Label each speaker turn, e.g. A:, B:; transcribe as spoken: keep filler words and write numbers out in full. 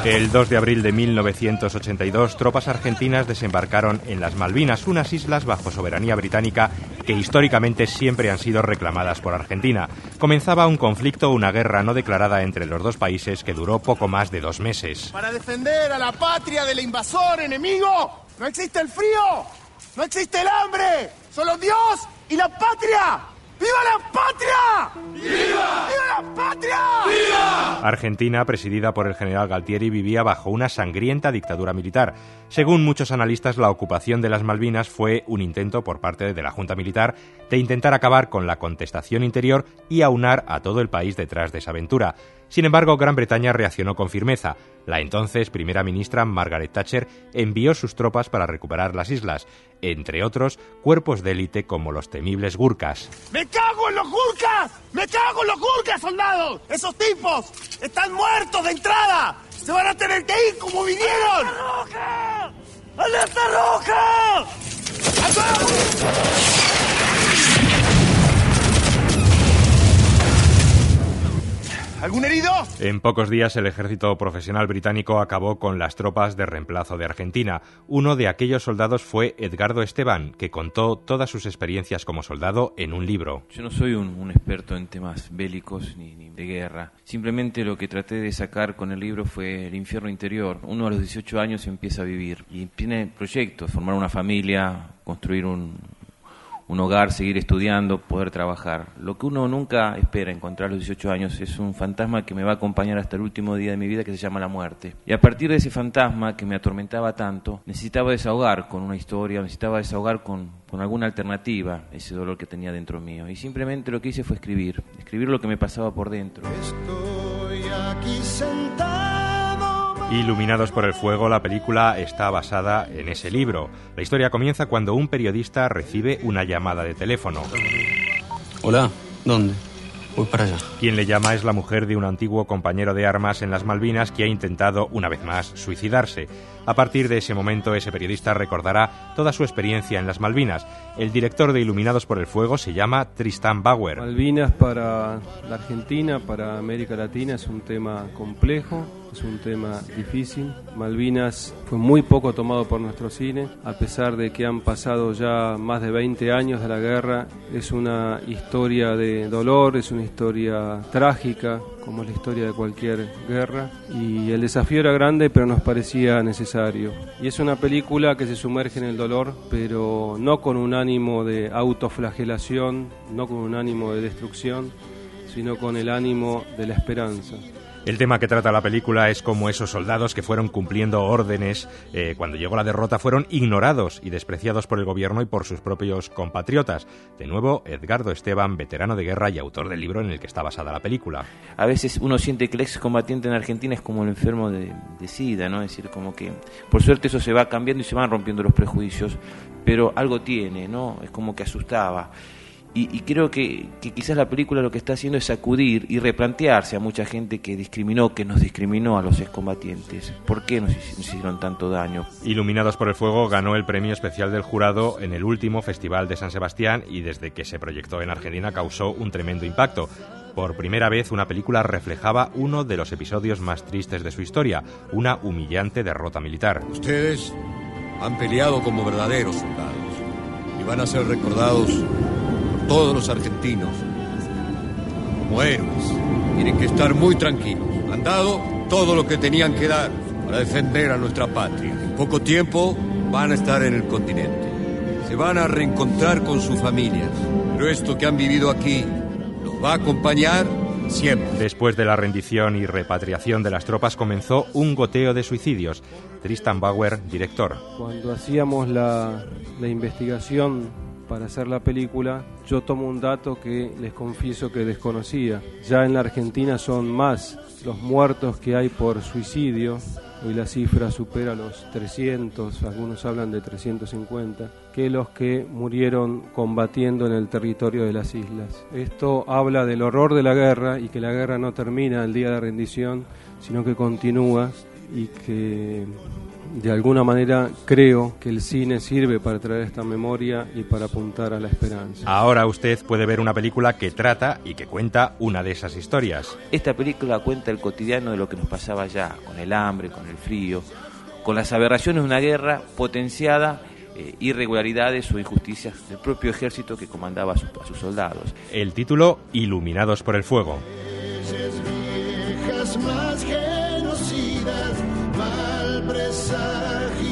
A: El dos de abril de mil novecientos ochenta y dos, tropas argentinas desembarcaron en las Malvinas, unas islas bajo soberanía británica que históricamente siempre han sido reclamadas por Argentina. Comenzaba un conflicto, una guerra no declarada entre los dos países que duró poco más de dos meses.
B: Para defender a la patria del invasor enemigo, no existe el frío, no existe el hambre, solo Dios y la patria. ¡Viva la patria! ¡Viva! ¡Viva la patria! ¡Viva!
A: Argentina, presidida por el general Galtieri, vivía bajo una sangrienta dictadura militar. Según muchos analistas, la ocupación de las Malvinas fue un intento por parte de la Junta Militar de intentar acabar con la contestación interior y aunar a todo el país detrás de esa aventura. Sin embargo, Gran Bretaña reaccionó con firmeza. La entonces primera ministra Margaret Thatcher envió sus tropas para recuperar las islas, entre otros cuerpos de élite como los temibles gurkas.
B: ¡Me cago en los gurkas! ¡Me cago en los gurkas, soldados! ¡Esos tipos están muertos de entrada! ¡Se van a tener que ir como vinieron! ¡Alerta roja! ¡Alerta roja! ¡Acá! ¿Algún herido?
A: En pocos días el ejército profesional británico acabó con las tropas de reemplazo de Argentina. Uno de aquellos soldados fue Edgardo Esteban, que contó todas sus experiencias como soldado en un libro.
C: Yo no soy un, un experto en temas bélicos ni, ni de guerra. Simplemente lo que traté de sacar con el libro fue el infierno interior. Uno a los dieciocho años empieza a vivir y tiene proyectos, formar una familia, construir un... un hogar, seguir estudiando, poder trabajar. Lo que uno nunca espera encontrar a los dieciocho años es un fantasma que me va a acompañar hasta el último día de mi vida, que se llama la muerte. Y a partir de ese fantasma que me atormentaba tanto, necesitaba desahogar con una historia, necesitaba desahogar con, con alguna alternativa ese dolor que tenía dentro mío. Y simplemente lo que hice fue escribir, escribir lo que me pasaba por dentro.
B: Estoy aquí sentado.
A: Iluminados por el fuego, la película está basada en ese libro. La historia comienza cuando un periodista recibe una llamada de teléfono.
D: Hola, ¿dónde? Voy para allá.
A: Quien le llama es la mujer de un antiguo compañero de armas en las Malvinas que ha intentado, una vez más, suicidarse. A partir de ese momento, ese periodista recordará toda su experiencia en las Malvinas. El director de Iluminados por el Fuego se llama Tristan Bauer.
E: Malvinas para la Argentina, para América Latina, es un tema complejo, es un tema difícil. Malvinas fue muy poco tomado por nuestro cine, a pesar de que han pasado ya más de veinte años de la guerra. Es una historia de dolor, es una historia trágica, como es la historia de cualquier guerra, y el desafío era grande, pero nos parecía necesario. Y es una película que se sumerge en el dolor, pero no con un ánimo de autoflagelación, no con un ánimo de destrucción, sino con el ánimo de la esperanza.
A: El tema que trata la película es cómo esos soldados que fueron cumpliendo órdenes eh, cuando llegó la derrota fueron ignorados y despreciados por el gobierno y por sus propios compatriotas. De nuevo, Edgardo Esteban, veterano de guerra y autor del libro en el que está basada la película.
C: A veces uno siente que el excombatiente en Argentina es como el enfermo de, de SIDA, ¿no? Es decir, como que por suerte eso se va cambiando y se van rompiendo los prejuicios, pero algo tiene, ¿no? Es como que asustaba. Y, y creo que, que quizás la película lo que está haciendo es sacudir y replantearse a mucha gente que discriminó, que nos discriminó a los excombatientes. ¿Por qué nos hicieron tanto daño?
A: Iluminados por el Fuego ganó el premio especial del jurado en el último Festival de San Sebastián y desde que se proyectó en Argentina causó un tremendo impacto. Por primera vez una película reflejaba uno de los episodios más tristes de su historia, una humillante derrota militar.
F: Ustedes han peleado como verdaderos soldados y van a ser recordados todos los argentinos como héroes. Tienen que estar muy tranquilos. Han dado todo lo que tenían que dar para defender a nuestra patria. En poco tiempo van a estar en el continente. Se van a reencontrar con sus familias. Pero esto que han vivido aquí los va a acompañar siempre.
A: Después de la rendición y repatriación de las tropas comenzó un goteo de suicidios. Tristan Bauer, director.
E: Cuando hacíamos la, la investigación para hacer la película, yo tomo un dato que les confieso que desconocía. Ya en la Argentina son más los muertos que hay por suicidio. Hoy la cifra supera los trescientos, algunos hablan de trescientos cincuenta, que los que murieron combatiendo en el territorio de las islas. Esto habla del horror de la guerra y que la guerra no termina el día de rendición, sino que continúa y que de alguna manera creo que el cine sirve para traer esta memoria y para apuntar a la esperanza.
A: Ahora usted puede ver una película que trata y que cuenta una de esas historias.
C: Esta película cuenta el cotidiano de lo que nos pasaba allá, con el hambre, con el frío, con las aberraciones de una guerra potenciada, eh, irregularidades o injusticias del propio ejército que comandaba a, su, a sus soldados.
A: El título, Iluminados por el fuego.
B: Más genocidas, mal presagio.